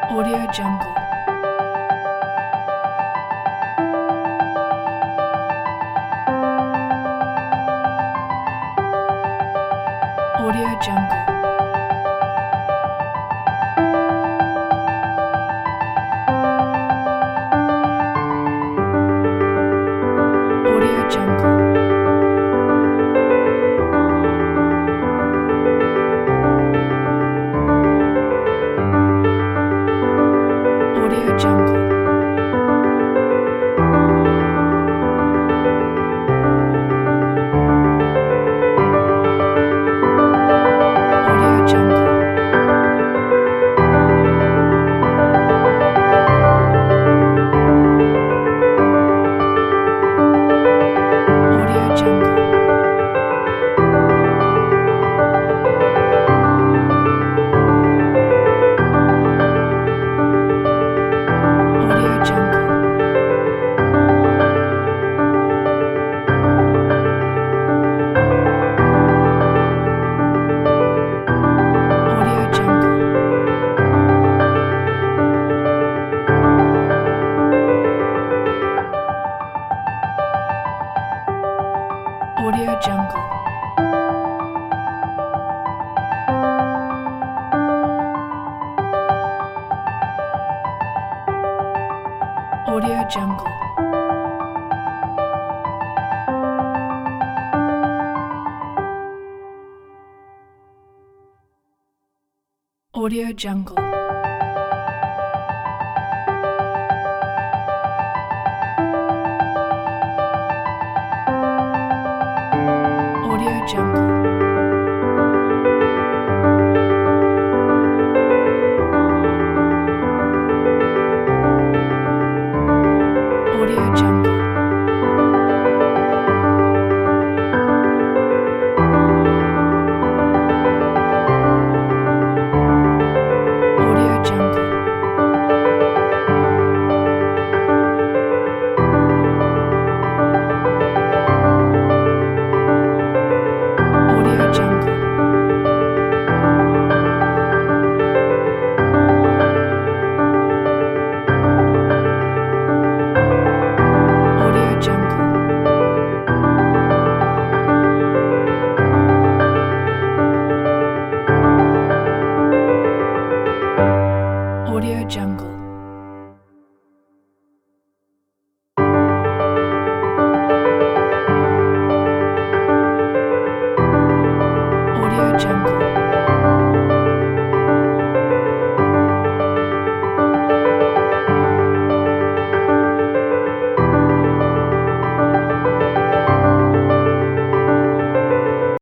Audio Jungle. Audio Jungle. Audio Jungle. Audio Jungle. Audio Jungle. Audio Jungle. Audio Jungle. Audio Jungle. Audio Jungle. Audio Jungle. Audio Jungle. Audio Jungle. Audio Jungle. Audio Jungle. Audio Jungle. Audio Jungle. Audio Jungle.